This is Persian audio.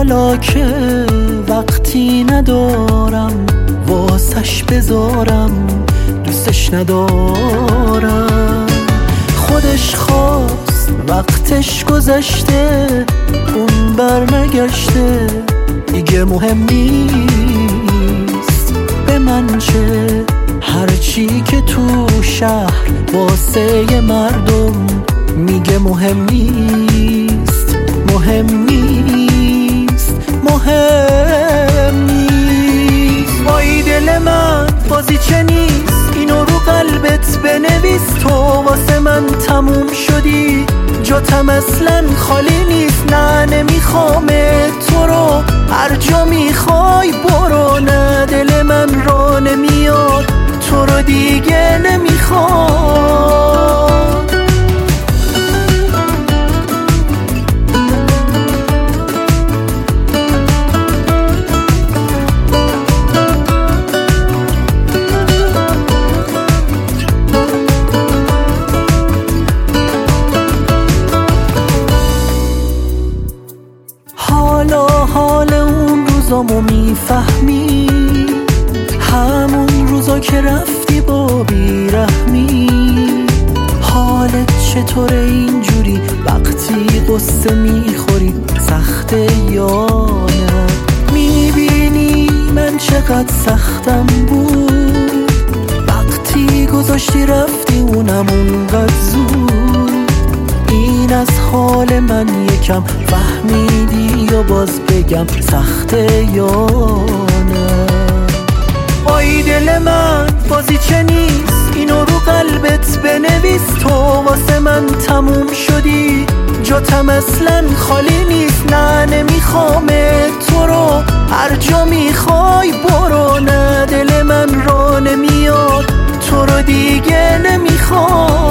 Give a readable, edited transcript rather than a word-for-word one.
حالا که وقتی ندارم واسش بذارم، دوستش ندارم. خودش خواست وقتش گذشته، اون برنگشته، دیگه مهم نیست به من چه. هرچی که تو شهر واسه مردم میگه مهم نیست، مهم نیست، مهم نیست. وای دل من بازی چه نیست، اینو رو قلبت بنویس. تو واسه من تموم شدی، جاتم اصلا خالی نیست. نه نمیخوام تو رو، هر جا میخوای برو. نه دل من را نمیاد، تو رو دیگه نمیخوام. حالا حال اون روزامو میفهمی، همون روزا که رفتی با بیرحمی. حالت چطوره اینجوری وقتی قصه میخوری، سخته یا نه؟ میبینی من چقدر سختم بود وقتی گذاشتی رفتی، اونم اونقدر زود. این از حال من یکم فهمیدی یا باز بگم سخته یا نه؟ وای دل من بازی چه نیست، اینو رو قلبت بنویس. تو واسه من تموم شدی، جاتم اصلا خالی نیست. نه نمیخوام تو رو، هر جا میخوای برو. نه دل من را نمیاد، تو رو دیگه نمیخوام.